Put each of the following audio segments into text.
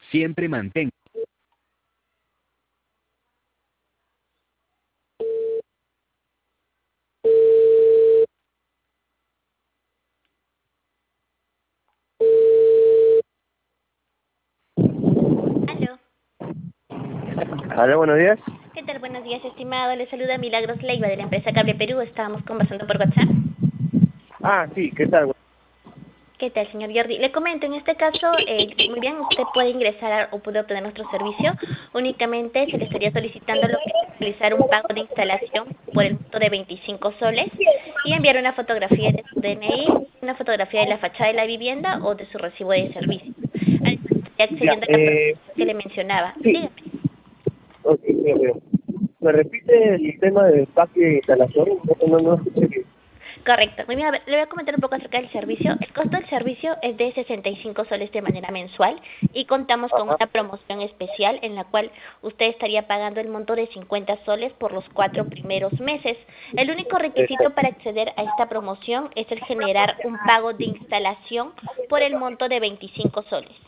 Siempre mantén. Aló. Hola, buenos días. ¿Qué tal? Buenos días, estimado. Le saluda Milagros Leiva de la empresa Cable Perú. Estábamos conversando por WhatsApp. Ah, sí, ¿qué tal? ¿Qué tal, señor Jordi? Le comento, en este caso, muy bien, usted puede ingresar o puede obtener nuestro servicio. Únicamente se le estaría solicitando lo que es realizar un pago de instalación por el monto de 25 soles y enviar una fotografía de su DNI, una fotografía de la fachada de la vivienda o de su recibo de servicio. Ahí estaría Ya, accediendo a la promoción que le mencionaba. sí, Dígame. ok, bien. ¿Me repite el tema del paquete de instalación? No escuché bien. Correcto. Muy bien, a ver, le voy a comentar un poco acerca del servicio. El costo del servicio es de 65 soles de manera mensual y contamos con Ajá, una promoción especial en la cual usted estaría pagando el monto de 50 soles por los 4 primeros meses. El único requisito perfecto. para acceder a esta promoción es el generar un pago de instalación por el monto de 25 soles.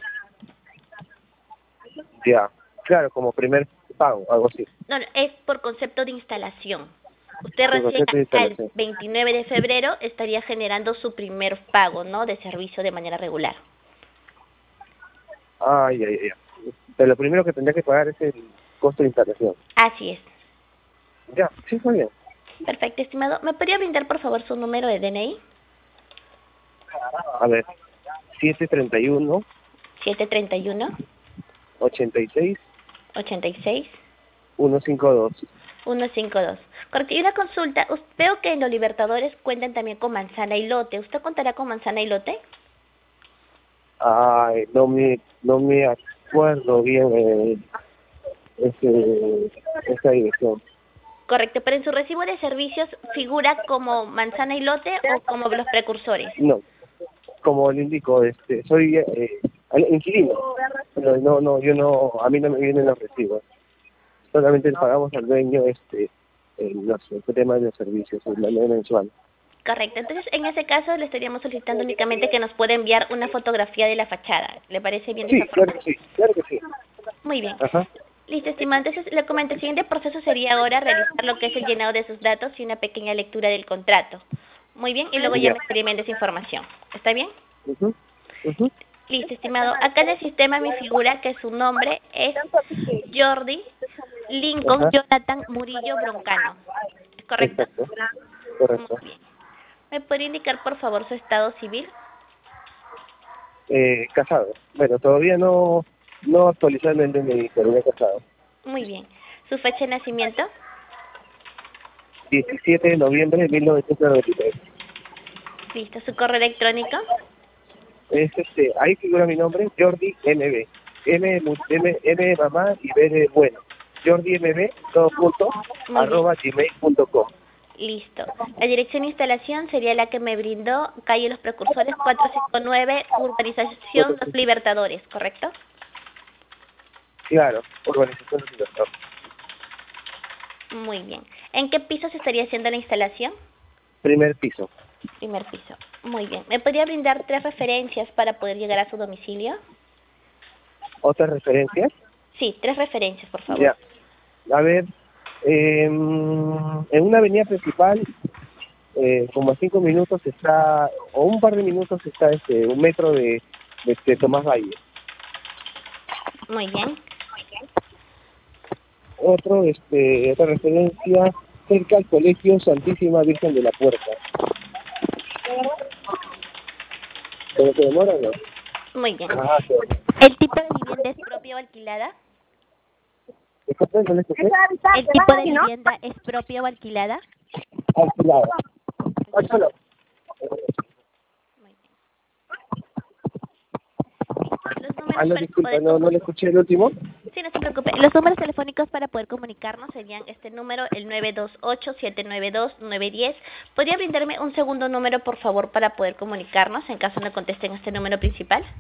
Ya, claro, como primer pago, algo así. No, no, es por concepto de instalación. Usted Por recién concepto de al instalación. 29 de febrero estaría generando su primer pago, ¿no?, de servicio de manera regular. Ah, ya. Pero lo primero que tendría que pagar es el costo de instalación. Así es. Ya, sí, está bien. Perfecto, estimado. ¿Me podría brindar, por favor, su número de DNI? A ver, 731 731 86 86 152. 152. Correcto. Y una consulta. Veo que en los Libertadores cuentan también con manzana y lote. ¿Usted contará con manzana y lote? Ay, no me acuerdo bien esa dirección. Correcto, pero en su recibo de servicios figura como manzana y lote o como los precursores. No, como le indico, soy inquilino, pero yo no, a mí no me vienen los recibos. Solamente le pagamos al dueño el tema de los servicios, de manera mensual. Correcto, entonces en ese caso le estaríamos solicitando únicamente que nos pueda enviar una fotografía de la fachada. ¿Le parece bien de esa Sí, claro forma? que sí, claro que sí. Muy bien. Ajá. Listo, estimado. Entonces le comento, el siguiente proceso sería ahora realizar lo que es el llenado de sus datos y una pequeña lectura del contrato. Muy bien, y luego ya Ya. me estaría enviando esa información. ¿Está bien? Ujú, ujú. Listo, estimado. Acá en el sistema me figura que su nombre es Jordi Lincoln Ajá, Jonathan Murillo Broncano. ¿Es correcto? exacto, Muy correcto. bien. ¿Me puede indicar, por favor, su estado civil? Casado. Bueno, todavía no actualizadamente mi pero ya casado. Muy bien. ¿Su fecha de nacimiento? 17 de noviembre de 1993. Listo. ¿Su correo electrónico? Ahí figura mi nombre, Jordi MB. M de mamá y B de bueno. Jordi MB, todo junto, Muy bien. @gmail.com. Listo. La dirección de instalación sería la que me brindó, calle Los Precursores 459, Urbanización Los Libertadores, ¿correcto? Claro, urbanización del sector. Muy bien. ¿En qué piso se estaría haciendo la instalación? Primer piso. Primer piso. Muy bien. ¿Me podría brindar 3 referencias para poder llegar a su domicilio? ¿Otras referencias? Sí, 3 referencias, por favor. Ya. A ver, en una avenida principal, como a 5 minutos está, o un par de minutos está 1 metro de Tomás Valle. Muy bien. Otra referencia cerca al Colegio Santísima Virgen de la Puerta. ¿Pero se demora o no? Muy bien. Ah, sí. ¿El tipo de vivienda es propia o alquilada? Disculpe, ¿no le escuché? ¿El tipo de vivienda es propia o alquilada? Alquilado. Alquilado. Muy bien. Listo. Los Ah, números no, para disculpa, poder no le escuché el último. Sí, no se preocupe. Los números telefónicos para poder comunicarnos serían este número, el 928-792-910. ¿Podría brindarme un segundo número, por favor, para poder comunicarnos en caso no contesten este número principal?